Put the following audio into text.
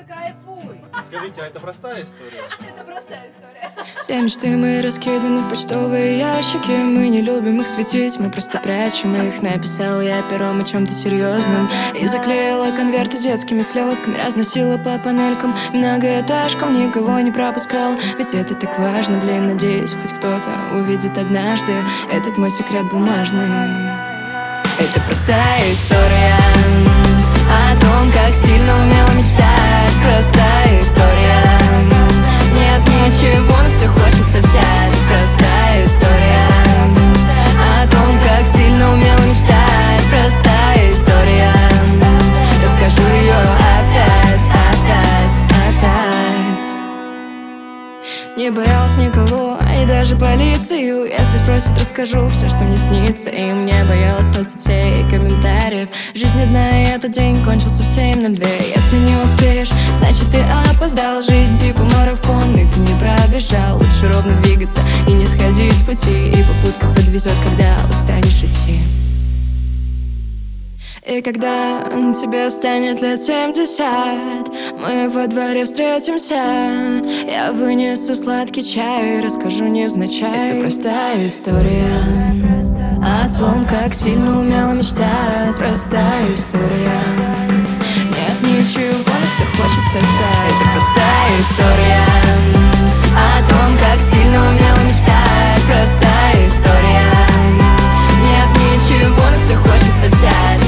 кайфуй. Скажите, а это простая история? Это простая история. Все мечты мои раскиданы в почтовые ящики. Мы не любим их светить, мы просто прячем их. Написала я пером о чем-то серьезном и заклеила конверты детскими слезками. Разносила по панелькам, многоэтажкам, никого не пропускал. Ведь это так важно, блин, надеюсь, хоть кто-то увидит однажды этот мой секрет бумажный. Это простая история о том, как сильно умела мечтать. Простая история, нет ничего, но все хочется взять. Простая история о том, как сильно умела мечтать. Простая история, расскажу ее опять, опять, опять. Не боялась никого, и даже полицию. Если спросят, расскажу все, что мне снится им. Не боялась соцсетей и комментариев. Жизнь одна, и этот день кончился в 7:02. Если не успеешь, значит ты опоздал. Жизнь типа марафон, и ты не пробежал. Лучше ровно двигаться и не сходить с пути. И попутка подвезет, когда устанешь идти. И когда тебе станет лет 70, мы во дворе встретимся. Я вынесу сладкий чай и расскажу невзначай. Это простая история о том, как сильно умела мечтать. Простая история, нет ничего, но все хочется взять. Это простая история о том, как сильно умела мечтать. Простая история, нет ничего, но все хочется взять.